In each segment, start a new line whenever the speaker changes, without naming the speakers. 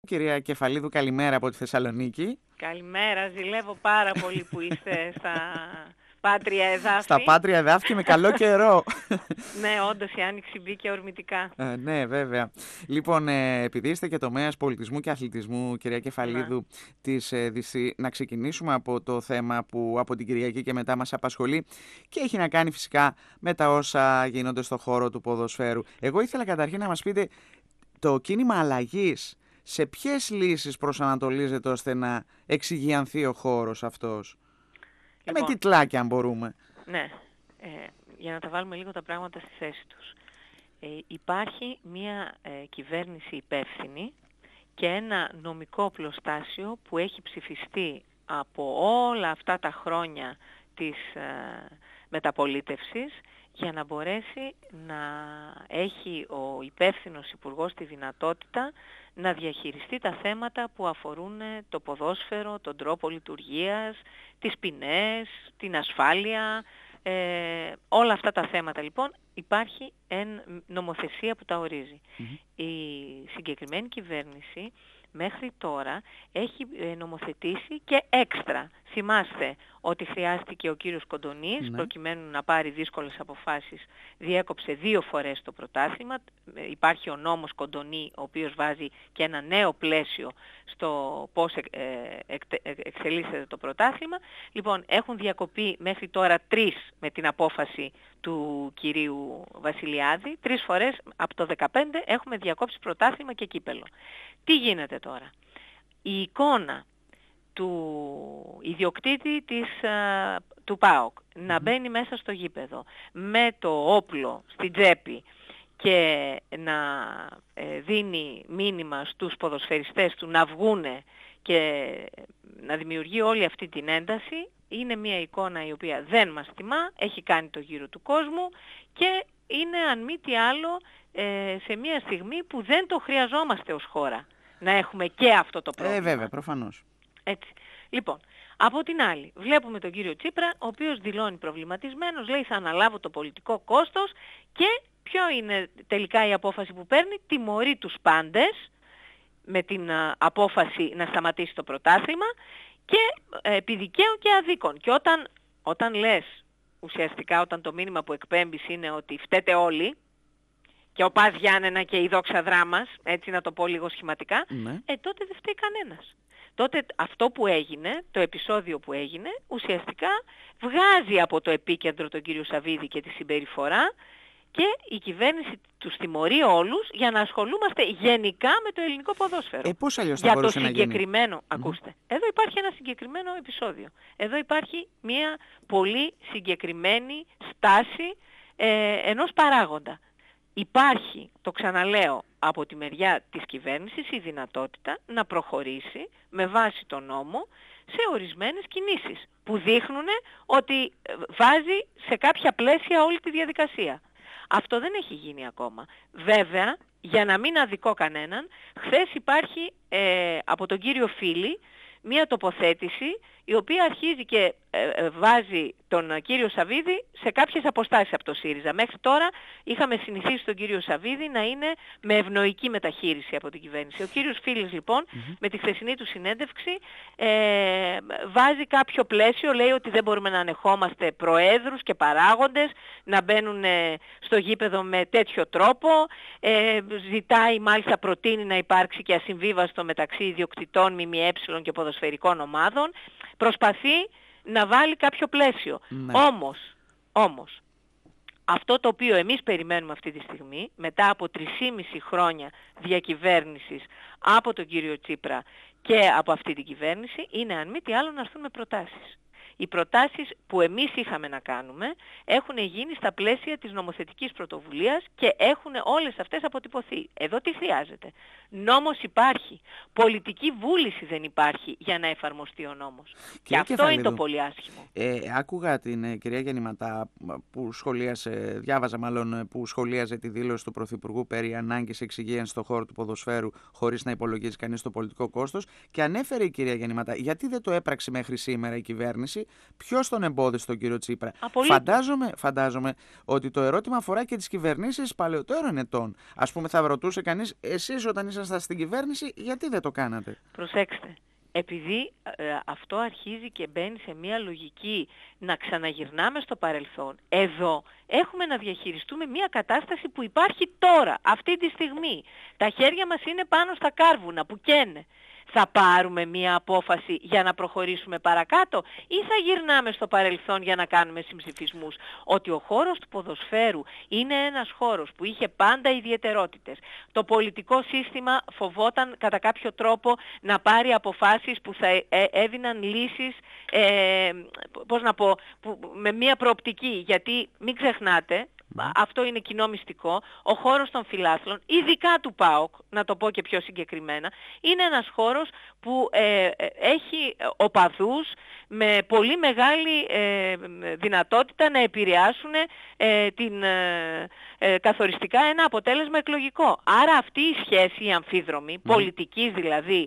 Κυρία Κεφαλίδου, καλημέρα από τη Θεσσαλονίκη.
Καλημέρα, ζηλεύω πάρα πολύ που είστε στα Πάτρια Εδάφη.
Στα Πάτρια Εδάφη και με καλό καιρό.
Ναι, όντως η άνοιξη μπήκε ορμητικά.
Ναι, βέβαια. Λοιπόν, επειδή είστε και τομέας πολιτισμού και αθλητισμού, κυρία Κεφαλίδου, της ΔΥΣΗ, να ξεκινήσουμε από το θέμα που από την Κυριακή και μετά μας απασχολεί και έχει να κάνει φυσικά με τα όσα γίνονται στο χώρο του ποδοσφαίρου. Εγώ ήθελα καταρχήν να μας πείτε το κίνημα αλλαγής. Σε ποιες λύσεις προσανατολίζεται ώστε να εξηγιανθεί ο χώρος αυτός?
Λοιπόν,
με τιτλάκια αν μπορούμε.
Ναι, για να τα βάλουμε λίγο τα πράγματα στη θέση τους. Υπάρχει μια κυβέρνηση υπεύθυνη και ένα νομικό πλωστάσιο που έχει ψηφιστεί από όλα αυτά τα χρόνια της μεταπολίτευσης για να μπορέσει να έχει ο υπεύθυνος υπουργός τη δυνατότητα να διαχειριστεί τα θέματα που αφορούν το ποδόσφαιρο, τον τρόπο λειτουργίας, τις ποινές, την ασφάλεια, όλα αυτά τα θέματα λοιπόν υπάρχει νομοθεσία που τα ορίζει. Η συγκεκριμένη κυβέρνηση μέχρι τώρα έχει νομοθετήσει και έξτρα. Θυμάστε ότι χρειάστηκε ο κύριος Κοντονής προκειμένου να πάρει δύσκολες αποφάσεις, διέκοψε 2 φορές το πρωτάθλημα. Υπάρχει ο νόμος Κοντονή, ο οποίος βάζει και ένα νέο πλαίσιο στο πώς εξελίσσεται το πρωτάθλημα. Λοιπόν, έχουν διακοπεί μέχρι τώρα 3 με την απόφαση του κυρίου Βασιλιάδη. 3 φορές από το 2015 έχουμε διακόψει πρωτάθλημα και κύπελο. Τι γίνεται τώρα? Η εικόνα του ιδιοκτήτη του ΠΑΟΚ να μπαίνει μέσα στο γήπεδο με το όπλο στην τσέπη και να δίνει μήνυμα στους ποδοσφαιριστές του να βγούνε και να δημιουργεί όλη αυτή την ένταση, είναι μια εικόνα η οποία δεν μας τιμά, έχει κάνει το γύρο του κόσμου και είναι αν μη τι άλλο σε μια στιγμή που δεν το χρειαζόμαστε ως χώρα να έχουμε και αυτό το πρόβλημα.
Βέβαια, προφανώς.
Έτσι. Λοιπόν, από την άλλη, βλέπουμε τον κύριο Τσίπρα, ο οποίος δηλώνει προβληματισμένος, λέει θα αναλάβω το πολιτικό κόστος και ποιο είναι τελικά η απόφαση που παίρνει? Τιμωρεί τους πάντες με την απόφαση να σταματήσει το πρωτάθλημα και επί δικαίου και αδίκων. Και όταν λες, ουσιαστικά όταν το μήνυμα που εκπέμπεις είναι ότι φταίτε όλοι, και ο Πας Γιάννενα και η δόξα δράμας, έτσι να το πω λίγο σχηματικά, τότε δεν φταίει κανένας. Τότε αυτό που έγινε, το επεισόδιο που έγινε, ουσιαστικά βγάζει από το επίκεντρο τον κύριο Σαββίδη και τη συμπεριφορά και η κυβέρνηση τους τιμωρεί όλους για να ασχολούμαστε γενικά με το ελληνικό ποδόσφαιρο.
Πώς αλλιώς θα μπορούσε να γίνει?
Για το συγκεκριμένο, ακούστε, εδώ υπάρχει ένα συγκεκριμένο επεισόδιο. Εδώ υπάρχει μια πολύ συγκεκριμένη στάση ενός παράγοντα. Υπάρχει, το ξαναλέω, από τη μεριά της κυβέρνησης η δυνατότητα να προχωρήσει με βάση τον νόμο σε ορισμένες κινήσεις που δείχνουν ότι βάζει σε κάποια πλαίσια όλη τη διαδικασία. Αυτό δεν έχει γίνει ακόμα. Βέβαια, για να μην αδικώ κανέναν, χθες υπάρχει από τον κύριο Φίλη μία τοποθέτηση η οποία αρχίζει και βάζει τον κύριο Σαββίδη σε κάποιες αποστάσεις από το ΣΥΡΙΖΑ. Μέχρι τώρα είχαμε συνηθίσει τον κύριο Σαββίδη να είναι με ευνοϊκή μεταχείριση από την κυβέρνηση. Ο κύριος Φίλης λοιπόν με τη χθεσινή του συνέντευξη βάζει κάποιο πλαίσιο, λέει ότι δεν μπορούμε να ανεχόμαστε προέδρους και παράγοντες να μπαίνουν στο γήπεδο με τέτοιο τρόπο, ζητάει, μάλιστα προτείνει να υπάρξει και ασυμβίβαστο μεταξύ ιδιοκτητών ΜΜΕ και ποδοσφαιρικών ομάδων. Προσπαθεί να βάλει κάποιο πλαίσιο. Όμως, αυτό το οποίο εμείς περιμένουμε αυτή τη στιγμή, μετά από 3,5 χρόνια διακυβέρνησης από τον κύριο Τσίπρα και από αυτή την κυβέρνηση, είναι αν μη τι άλλο να έρθουν με προτάσεις. Οι προτάσεις που εμείς είχαμε να κάνουμε έχουν γίνει στα πλαίσια της νομοθετικής πρωτοβουλίας και έχουν όλες αυτές αποτυπωθεί. Εδώ τι χρειάζεται? Νόμος υπάρχει. Πολιτική βούληση δεν υπάρχει για να εφαρμοστεί ο νόμος. Και αυτό Κεφαλίδου, είναι το πολύ άσχημο.
Άκουγα την κυρία Γεννηματά που διάβαζα μάλλον που σχολίαζε τη δήλωση του Πρωθυπουργού περί ανάγκης εξυγίανσης στον χώρο του ποδοσφαίρου χωρίς να υπολογίζει κανείς το πολιτικό κόστος και ανέφερε η κυρία Γεννηματά γιατί δεν το έπραξε μέχρι σήμερα η κυβέρνηση. Ποιος τον εμπόδισε τον κύριο Τσίπρα? Φαντάζομαι ότι το ερώτημα αφορά και τις κυβερνήσεις παλαιότερων ετών. Ας πούμε, θα ρωτούσε κανείς, εσείς όταν ήσασταν στην κυβέρνηση, γιατί δεν δεν το κάνατε?
Προσέξτε. Επειδή αυτό αρχίζει και μπαίνει σε μια λογική να ξαναγυρνάμε στο παρελθόν, εδώ έχουμε να διαχειριστούμε μια κατάσταση που υπάρχει τώρα, αυτή τη στιγμή. Τα χέρια μας είναι πάνω στα κάρβουνα που καίνε. Θα πάρουμε μια απόφαση για να προχωρήσουμε παρακάτω ή θα γυρνάμε στο παρελθόν για να κάνουμε συμψηφισμούς? Ότι ο χώρος του ποδοσφαίρου είναι ένας χώρος που είχε πάντα ιδιαιτερότητες. Το πολιτικό σύστημα φοβόταν κατά κάποιο τρόπο να πάρει αποφάσεις που θα έδιναν λύσεις, με μια προοπτική. Γιατί μην ξεχνάτε, αυτό είναι κοινό μυστικό, ο χώρος των φιλάθλων, ειδικά του ΠΑΟΚ, να το πω και πιο συγκεκριμένα, είναι ένας χώρος που έχει οπαδούς με πολύ μεγάλη δυνατότητα να επηρεάσουν καθοριστικά ένα αποτέλεσμα εκλογικό. Άρα αυτή η σχέση, η αμφίδρομη, πολιτικής δηλαδή,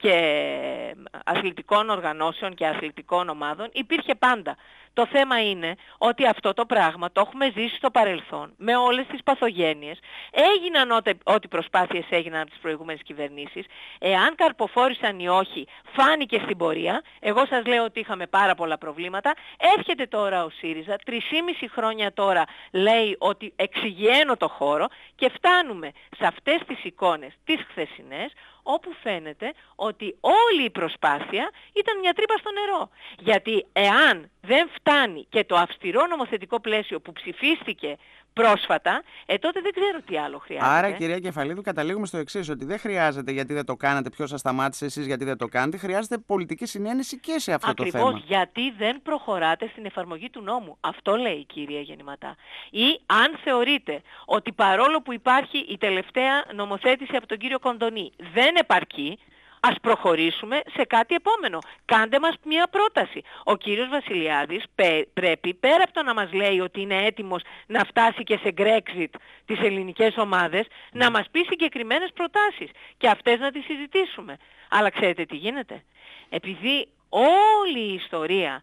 και αθλητικών οργανώσεων και αθλητικών ομάδων υπήρχε πάντα. Το θέμα είναι ότι αυτό το πράγμα το έχουμε ζήσει στο παρελθόν με όλες τις παθογένειες. Έγιναν ό,τι προσπάθειες έγιναν από τις προηγούμενες κυβερνήσεις. Εάν καρποφόρησαν ή όχι φάνηκε στην πορεία. Εγώ σας λέω ότι είχαμε πάρα πολλά προβλήματα. Έρχεται τώρα ο ΣΥΡΙΖΑ, 3,5 χρόνια τώρα λέει ότι εξηγιαίνω το χώρο και φτάνουμε σε αυτές τις εικόνες τις χθεσινές, όπου φαίνεται ότι όλη η προσπάθεια ήταν μια τρύπα στο νερό. Γιατί εάν δεν φτάνει και το αυστηρό νομοθετικό πλαίσιο που ψηφίστηκε πρόσφατα, τότε δεν ξέρω τι άλλο χρειάζεται.
Άρα, κυρία Κεφαλίδου, καταλήγουμε στο εξής, ότι δεν χρειάζεται γιατί δεν το κάνατε, ποιος σας σταμάτησε, εσείς γιατί δεν το κάνετε, χρειάζεται πολιτική συνένεση και σε αυτό το θέμα.
Ακριβώς, γιατί δεν προχωράτε στην εφαρμογή του νόμου. Αυτό λέει η κυρία Γεννηματά. Ή αν θεωρείτε ότι παρόλο που υπάρχει η τελευταία νομοθέτηση από τον κύριο Κοντονή δεν επαρκεί, ας προχωρήσουμε σε κάτι επόμενο. Κάντε μας μια πρόταση. Ο κύριος Βασιλιάδης πρέπει, πέρα από το να μας λέει ότι είναι έτοιμος να φτάσει και σε Brexit τις ελληνικές ομάδες, να μας πει συγκεκριμένες προτάσεις και αυτές να τις συζητήσουμε. Αλλά ξέρετε τι γίνεται? Επειδή όλη η ιστορία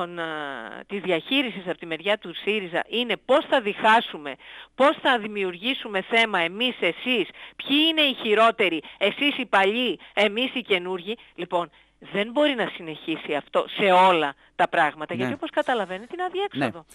της διαχείρισης από τη μεριά του ΣΥΡΙΖΑ είναι πώς θα διχάσουμε, πώς θα δημιουργήσουμε θέμα εμείς, εσείς, ποιοι είναι οι χειρότεροι, εσείς οι παλιοί, εμείς οι καινούργοι. Λοιπόν, δεν μπορεί να συνεχίσει αυτό σε όλα τα πράγματα, γιατί όπως καταλαβαίνετε είναι αδιέξοδο.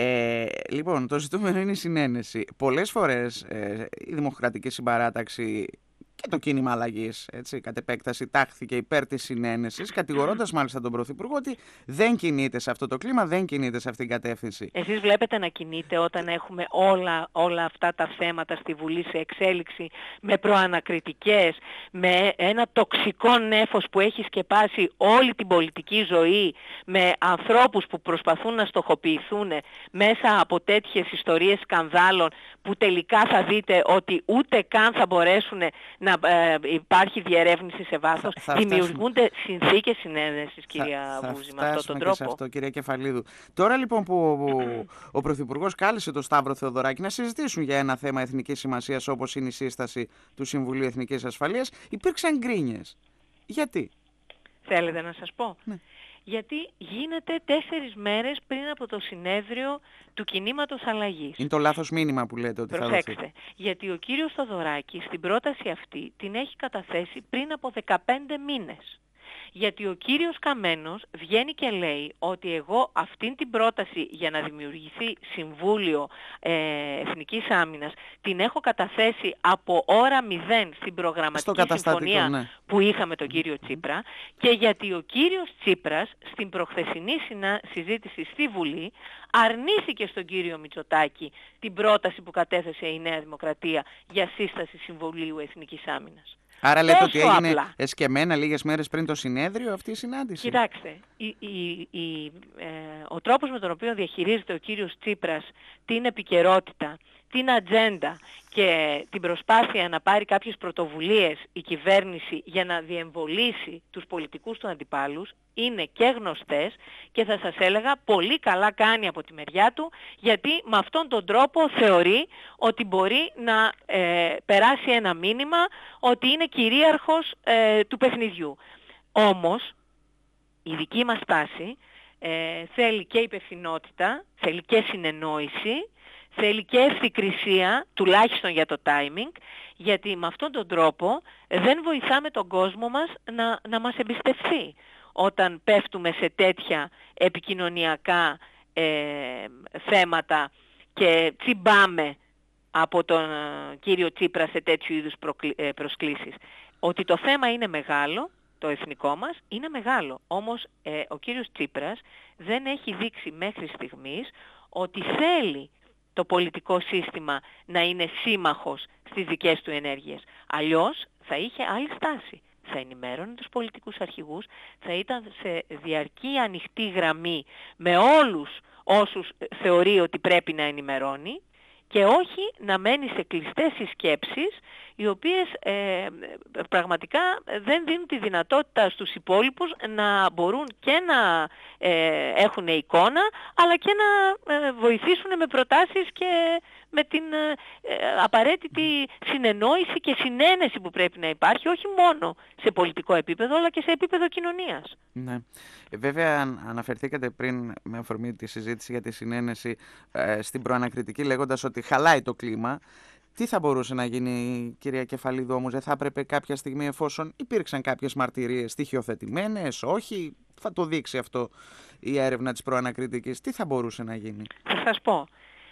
Λοιπόν, το ζητούμενο είναι η συνένεση. Πολλές φορές η Δημοκρατική Συμπαράταξη και το κίνημα αλλαγής, κατ' επέκταση, τάχθηκε υπέρ της συνένεσης, κατηγορώντας μάλιστα τον Πρωθυπουργό ότι δεν κινείται σε αυτό το κλίμα, δεν κινείται σε αυτήν την κατεύθυνση.
Εσείς βλέπετε να κινείται όταν έχουμε όλα αυτά τα θέματα στη Βουλή σε εξέλιξη, με προανακριτικές, με ένα τοξικό νέφος που έχει σκεπάσει όλη την πολιτική ζωή, με ανθρώπους που προσπαθούν να στοχοποιηθούν μέσα από τέτοιες ιστορίες σκανδάλων, που τελικά θα δείτε ότι ούτε καν θα μπορέσουν να υπάρχει διερεύνηση σε βάθος. Δημιουργούνται συνθήκες συνένεσης, κυρία Βούζη, με αυτόν τον τρόπο.
Σε αυτό, κυρία Κεφαλίδου. Τώρα λοιπόν που ο Πρωθυπουργός κάλεσε τον Σταύρο Θεοδωράκη να συζητήσουν για ένα θέμα εθνικής σημασίας όπως είναι η σύσταση του Συμβουλίου Εθνικής Ασφαλείας, υπήρξαν γκρίνιες. Γιατί?
Θέλετε να σας πω?
Ναι.
Γιατί γίνεται 4 μέρες πριν από το συνέδριο του κινήματος αλλαγής.
Είναι το λάθος μήνυμα που λέτε ότι θα δοθεί.
Γιατί ο κύριος Θοδωράκης στην πρόταση αυτή την έχει καταθέσει πριν από 15 μήνες. Γιατί ο κύριος Καμένος βγαίνει και λέει ότι εγώ αυτήν την πρόταση για να δημιουργηθεί Συμβούλιο Εθνικής Άμυνας την έχω καταθέσει από ώρα 0 στην προγραμματική συμφωνία που είχαμε τον κύριο Τσίπρα, και γιατί ο κύριος Τσίπρας στην προχθεσινή συζήτηση στη Βουλή αρνήθηκε στον κύριο Μητσοτάκη την πρόταση που κατέθεσε η Νέα Δημοκρατία για σύσταση Συμβουλίου Εθνικής Άμυνας.
Άρα λέτε ότι έγινε εσκεμμένα λίγες μέρες πριν το συνέδριο αυτή η συνάντηση?
Κοιτάξτε, ο τρόπος με τον οποίο διαχειρίζεται ο κύριος Τσίπρας την επικαιρότητα, την ατζέντα και την προσπάθεια να πάρει κάποιες πρωτοβουλίες η κυβέρνηση για να διεμβολήσει τους πολιτικούς του αντιπάλους είναι και γνωστές, και θα σας έλεγα πολύ καλά κάνει από τη μεριά του, γιατί με αυτόν τον τρόπο θεωρεί ότι μπορεί να περάσει ένα μήνυμα ότι είναι κυρίαρχος του παιχνιδιού. Όμως η δική μας τάση θέλει και υπευθυνότητα, θέλει και συνεννόηση, θέλει και ευθυκρισία, τουλάχιστον για το timing, Γιατί με αυτόν τον τρόπο δεν βοηθάμε τον κόσμο μας να μας εμπιστευθεί όταν πέφτουμε σε τέτοια επικοινωνιακά θέματα και τσιμπάμε από τον κύριο Τσίπρα σε τέτοιου είδους προσκλήσεις. Ότι το θέμα είναι μεγάλο, το εθνικό μας, είναι μεγάλο. Όμως ο κύριος Τσίπρας δεν έχει δείξει μέχρι στιγμής ότι θέλει το πολιτικό σύστημα να είναι σύμμαχος στις δικές του ενέργειες. Αλλιώς θα είχε άλλη στάση. Θα ενημέρωνε τους πολιτικούς αρχηγούς, θα ήταν σε διαρκή ανοιχτή γραμμή με όλους όσους θεωρεί ότι πρέπει να ενημερώνει και όχι να μένει σε κλειστές συσκέψεις οι οποίες πραγματικά δεν δίνουν τη δυνατότητα στους υπόλοιπους να μπορούν και να έχουν εικόνα αλλά και να βοηθήσουν με προτάσεις και με την απαραίτητη συνεννόηση και συνένεση που πρέπει να υπάρχει όχι μόνο σε πολιτικό επίπεδο αλλά και σε επίπεδο κοινωνίας.
Ναι. Βέβαια αναφερθήκατε πριν με αφορμή τη συζήτηση για τη συνένεση στην προανακριτική λέγοντας ότι χαλάει το κλίμα. Τι θα μπορούσε να γίνει, κυρία Κεφαλίδου, όμως? Δεν θα έπρεπε κάποια στιγμή, εφόσον υπήρξαν κάποιες μαρτυρίες στοιχειοθετημένες, όχι, θα το δείξει αυτό η έρευνα της προανακριτικής, τι θα μπορούσε να γίνει?
Θα σας πω.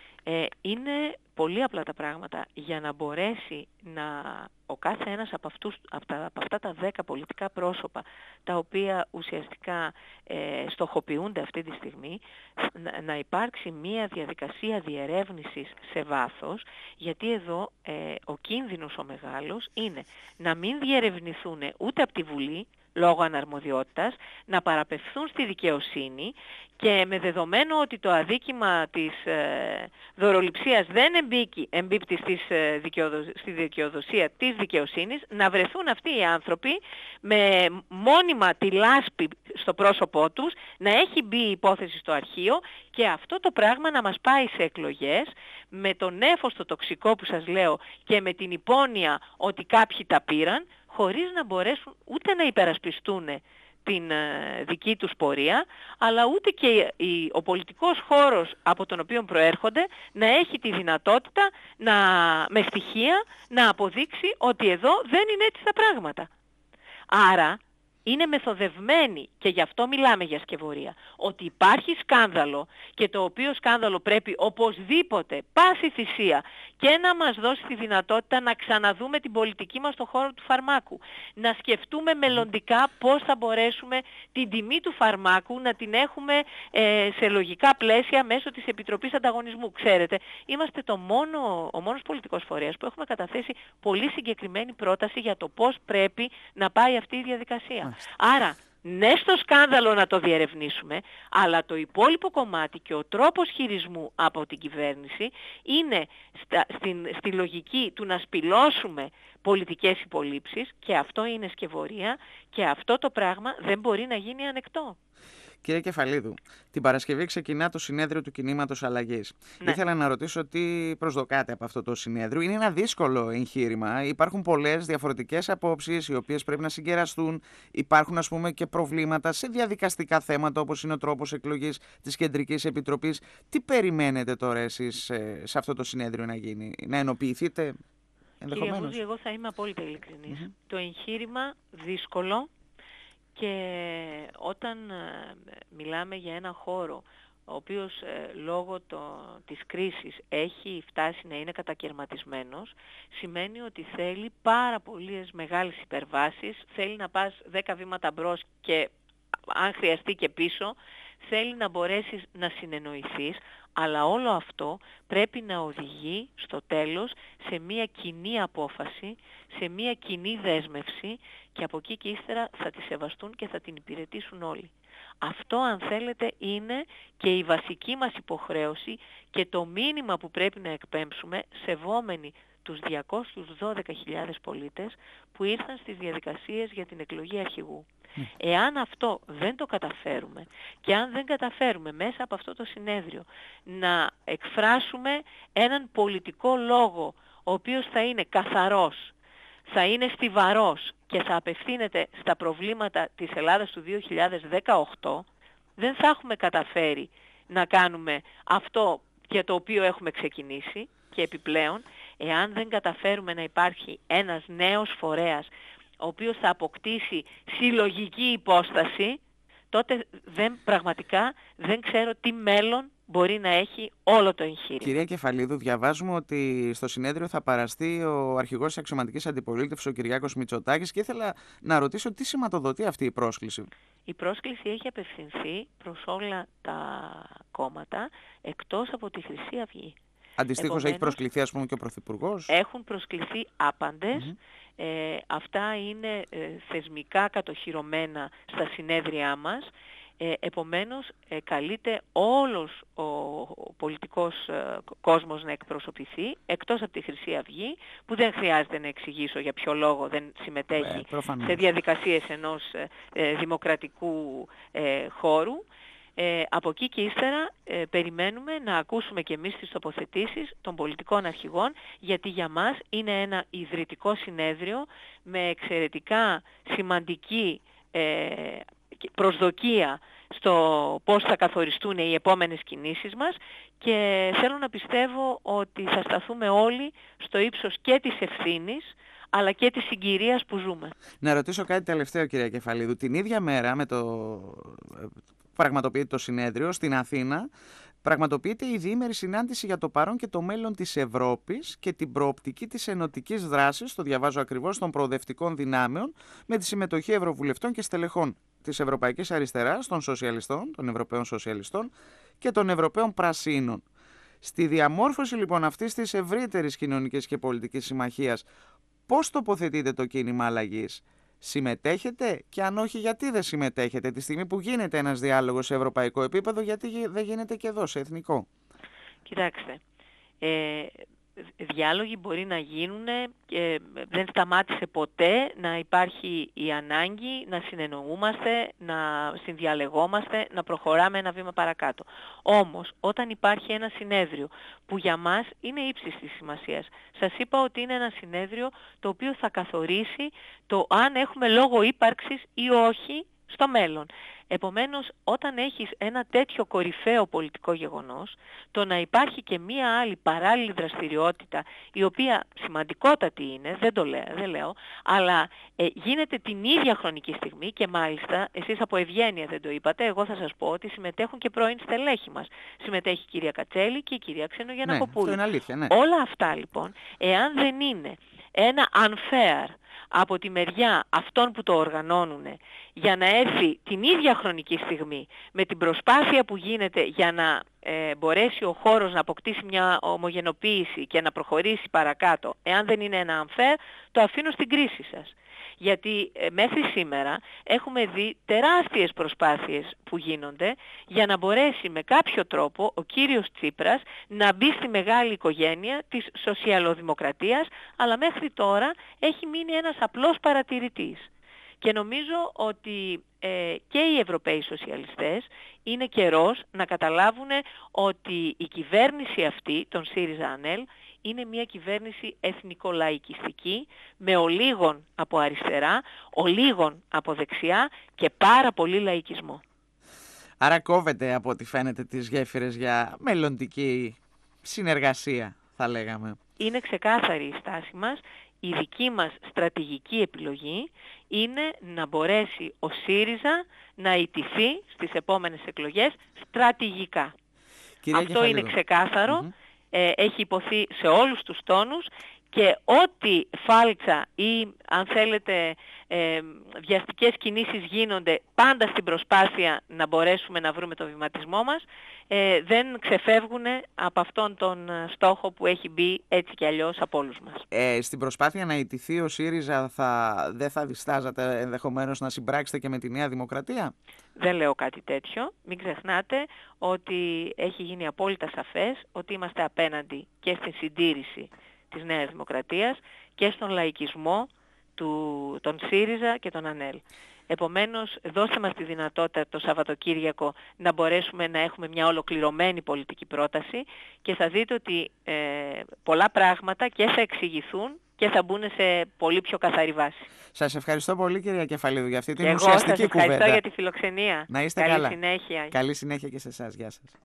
Είναι πολύ απλά τα πράγματα για να μπορέσει ο κάθε ένας από αυτά τα 10 πολιτικά πρόσωπα τα οποία ουσιαστικά στοχοποιούνται αυτή τη στιγμή να υπάρξει μία διαδικασία διερεύνησης σε βάθος, γιατί εδώ ο κίνδυνος ο μεγάλος είναι να μην διερευνηθούν ούτε από τη Βουλή λόγω αναρμοδιότητας, να παραπευθούν στη δικαιοσύνη και με δεδομένο ότι το αδίκημα της δωροληψίας δεν εμπίπτει στη δικαιοδοσία της δικαιοσύνης, να βρεθούν αυτοί οι άνθρωποι με μόνιμα τη λάσπη στο πρόσωπό τους, να έχει μπει η υπόθεση στο αρχείο και αυτό το πράγμα να μας πάει σε εκλογές με το νέφος το τοξικό που σας λέω και με την υπόνοια ότι κάποιοι τα πήραν, χωρίς να μπορέσουν ούτε να υπερασπιστούν την δική τους πορεία, αλλά ούτε και ο πολιτικός χώρος από τον οποίο προέρχονται να έχει τη δυνατότητα με στοιχεία να αποδείξει ότι εδώ δεν είναι έτσι τα πράγματα. Άρα είναι μεθοδευμένη και γι' αυτό μιλάμε για σκευωρία. Ότι υπάρχει σκάνδαλο και το οποίο σκάνδαλο πρέπει οπωσδήποτε, πάση θυσία, και να μας δώσει τη δυνατότητα να ξαναδούμε την πολιτική μας στον χώρο του φαρμάκου. Να σκεφτούμε μελλοντικά πώς θα μπορέσουμε την τιμή του φαρμάκου να την έχουμε σε λογικά πλαίσια μέσω της Επιτροπής Ανταγωνισμού. Ξέρετε, είμαστε ο μόνος πολιτικός φορέας που έχουμε καταθέσει πολύ συγκεκριμένη πρόταση για το πώς πρέπει να πάει αυτή η διαδικασία. Άρα, ναι στο σκάνδαλο να το διερευνήσουμε, αλλά το υπόλοιπο κομμάτι και ο τρόπος χειρισμού από την κυβέρνηση είναι στη λογική του να σπηλώσουμε πολιτικές υπολείψεις και αυτό είναι σκευωρία και αυτό το πράγμα δεν μπορεί να γίνει ανεκτό.
Κύριε Κεφαλίδου, την Παρασκευή ξεκινά το συνέδριο του Κινήματος Αλλαγής. Ναι. Ήθελα να ρωτήσω τι προσδοκάτε από αυτό το συνέδριο. Είναι ένα δύσκολο εγχείρημα. Υπάρχουν πολλές διαφορετικές απόψεις οι οποίες πρέπει να συγκεραστούν. Υπάρχουν, ας πούμε, και προβλήματα σε διαδικαστικά θέματα όπως είναι ο τρόπος εκλογής της Κεντρικής Επιτροπής. Τι περιμένετε τώρα εσείς σε αυτό το συνέδριο να γίνει? Να ενοποιηθείτε ενδεχομένως?
Κύριε Μούζη, εγώ θα είμαι απόλυτα ειλικρινής. Το εγχείρημα δύσκολο. Και όταν μιλάμε για ένα χώρο ο οποίος λόγω της κρίσης έχει φτάσει να είναι κατακαιρματισμένος, σημαίνει ότι θέλει πάρα πολλές μεγάλες υπερβάσεις, θέλει να πας 10 βήματα μπρος και αν χρειαστεί και πίσω, θέλει να μπορέσεις να συνεννοηθείς, αλλά όλο αυτό πρέπει να οδηγεί στο τέλος σε μια κοινή απόφαση, σε μια κοινή δέσμευση και από εκεί και ύστερα θα τη σεβαστούν και θα την υπηρετήσουν όλοι. Αυτό, αν θέλετε, είναι και η βασική μας υποχρέωση και το μήνυμα που πρέπει να εκπέμψουμε σεβόμενοι τους 212.000 πολίτες που ήρθαν στις διαδικασίες για την εκλογή αρχηγού. Εάν αυτό δεν το καταφέρουμε και αν δεν καταφέρουμε μέσα από αυτό το συνέδριο να εκφράσουμε έναν πολιτικό λόγο ο οποίος θα είναι καθαρός, θα είναι στιβαρός και θα απευθύνεται στα προβλήματα της Ελλάδας του 2018, δεν θα έχουμε καταφέρει να κάνουμε αυτό για το οποίο έχουμε ξεκινήσει και επιπλέον, εάν δεν καταφέρουμε να υπάρχει ένας νέος φορέας ο οποίος θα αποκτήσει συλλογική υπόσταση, τότε πραγματικά δεν ξέρω τι μέλλον μπορεί να έχει όλο το εγχείρημα.
Κυρία Κεφαλίδου, διαβάζουμε ότι στο συνέδριο θα παραστεί ο αρχηγός της αξιωματικής αντιπολίτευσης, ο Κυριάκος Μητσοτάκης, και ήθελα να ρωτήσω τι σηματοδοτεί αυτή η πρόσκληση.
Η πρόσκληση έχει απευθυνθεί προς όλα τα κόμματα, εκτός από τη Χρυσή Αυγή.
Αντιστοίχως έχει προσκληθεί, ας πούμε, και ο Πρωθυπουργός.
Έχουν προσκληθεί άπαντες. Αυτά είναι θεσμικά κατοχυρωμένα στα συνέδριά μας. Επομένως, καλείται όλος ο πολιτικός κόσμος να εκπροσωπηθεί, εκτός από τη Χρυσή Αυγή, που δεν χρειάζεται να εξηγήσω για ποιο λόγο δεν συμμετέχει σε διαδικασίες ενός δημοκρατικού χώρου. Από εκεί και ύστερα περιμένουμε να ακούσουμε και εμείς τις τοποθετήσεις των πολιτικών αρχηγών, γιατί για μας είναι ένα ιδρυτικό συνέδριο με εξαιρετικά σημαντική προσδοκία στο πώς θα καθοριστούν οι επόμενες κινήσεις μας, και θέλω να πιστεύω ότι θα σταθούμε όλοι στο ύψος και της ευθύνης αλλά και της συγκυρίας που ζούμε.
Να ρωτήσω κάτι τελευταίο, κυρία Κεφαλίδου. Την ίδια μέρα με το πραγματοποιείται το συνέδριο στην Αθήνα, πραγματοποιείται η διήμερη συνάντηση για το παρόν και το μέλλον της Ευρώπης και την προοπτική της ενωτικής δράσης, το διαβάζω ακριβώς, των προοδευτικών δυνάμεων, με τη συμμετοχή ευρωβουλευτών και στελεχών της Ευρωπαϊκής Αριστεράς, των σοσιαλιστών, των Ευρωπαίων Σοσιαλιστών και των Ευρωπαίων Πρασίνων. Στη διαμόρφωση λοιπόν αυτής της ευρύτερης κοινωνικής και πολιτικής συμμαχίας, πώς τοποθετείτε το κίνημα αλλαγής? Συμμετέχετε, και αν όχι, γιατί δεν συμμετέχετε τη στιγμή που γίνεται ένας διάλογος σε ευρωπαϊκό επίπεδο, γιατί δεν γίνεται και εδώ σε εθνικό?
Κοιτάξτε, διάλογοι μπορεί να γίνουν και δεν σταμάτησε ποτέ να υπάρχει η ανάγκη να συνεννοούμαστε, να συνδιαλεγόμαστε, να προχωράμε ένα βήμα παρακάτω. Όμως, όταν υπάρχει ένα συνέδριο που για μας είναι ύψης της σημασίας, σας είπα ότι είναι ένα συνέδριο το οποίο θα καθορίσει το αν έχουμε λόγο ύπαρξης ή όχι στο μέλλον. Επομένως, όταν έχεις ένα τέτοιο κορυφαίο πολιτικό γεγονός, το να υπάρχει και μία άλλη παράλληλη δραστηριότητα, η οποία σημαντικότατη είναι, δεν λέω, αλλά γίνεται την ίδια χρονική στιγμή, και μάλιστα, εσείς από ευγένεια δεν το είπατε, εγώ θα σας πω ότι συμμετέχουν και πρώην στελέχη μας. Συμμετέχει η κυρία Κατσέλη και η κυρία Ξενογιαννακοπούλου.
Ναι, αυτό είναι αλήθεια, ναι.
Όλα αυτά λοιπόν, εάν δεν είναι ένα unfair από τη μεριά αυτών που το οργανώνουν, για να έρθει την ίδια χρονική στιγμή με την προσπάθεια που γίνεται για να μπορέσει ο χώρος να αποκτήσει μια ομογενοποίηση και να προχωρήσει παρακάτω, εάν δεν είναι ένα unfair, το αφήνω στην κρίση σας. Γιατί μέχρι σήμερα έχουμε δει τεράστιες προσπάθειες που γίνονται για να μπορέσει με κάποιο τρόπο ο κύριος Τσίπρας να μπει στη μεγάλη οικογένεια της σοσιαλοδημοκρατίας, αλλά μέχρι τώρα έχει μείνει ένας απλός παρατηρητής. Και νομίζω ότι και οι Ευρωπαίοι σοσιαλιστές είναι καιρός να καταλάβουν ότι η κυβέρνηση αυτή, των ΣΥΡΙΖΑ-ΑΝΕΛ, είναι μια κυβέρνηση εθνικολαϊκιστική, με ολίγων από αριστερά, ολίγων από δεξιά και πάρα πολύ λαϊκισμό.
Άρα κόβεται, από ό,τι φαίνεται, τις γέφυρες για μελλοντική συνεργασία, θα λέγαμε.
Είναι ξεκάθαρη η στάση μας. Η δική μας στρατηγική επιλογή είναι να μπορέσει ο ΣΥΡΙΖΑ να ιτηθεί στις επόμενες εκλογές στρατηγικά. Αυτό είναι ξεκάθαρο, έχει υποθεί σε όλους τους τόνους, και ό,τι φάλτσα ή, αν θέλετε, βιαστικές κινήσεις γίνονται πάντα στην προσπάθεια να μπορέσουμε να βρούμε το βηματισμό μας, δεν ξεφεύγουν από αυτόν τον στόχο που έχει μπει έτσι κι αλλιώς από όλους μας.
Στην προσπάθεια να ιτηθεί ο ΣΥΡΙΖΑ δεν θα διστάζατε ενδεχομένως να συμπράξετε και με τη Νέα Δημοκρατία?
Δεν λέω κάτι τέτοιο. Μην ξεχνάτε ότι έχει γίνει απόλυτα σαφές ότι είμαστε απέναντι και στην συντήρηση της Νέας Δημοκρατίας και στον λαϊκισμό των ΣΥΡΙΖΑ και των ΑΝΕΛ. Επομένως, δώστε μας τη δυνατότητα το Σαββατοκύριακο να μπορέσουμε να έχουμε μια ολοκληρωμένη πολιτική πρόταση, και θα δείτε ότι πολλά πράγματα και θα εξηγηθούν και θα μπουν σε πολύ πιο καθαρή βάση.
Σας ευχαριστώ πολύ, κυρία Κεφαλίδου, για αυτή την ουσιαστική κουβέντα.
Εγώ σας ευχαριστώ για τη φιλοξενία.
Να είστε
Καλή
καλά.
Συνέχεια.
Καλή συνέχεια και σε εσάς. Γεια σας.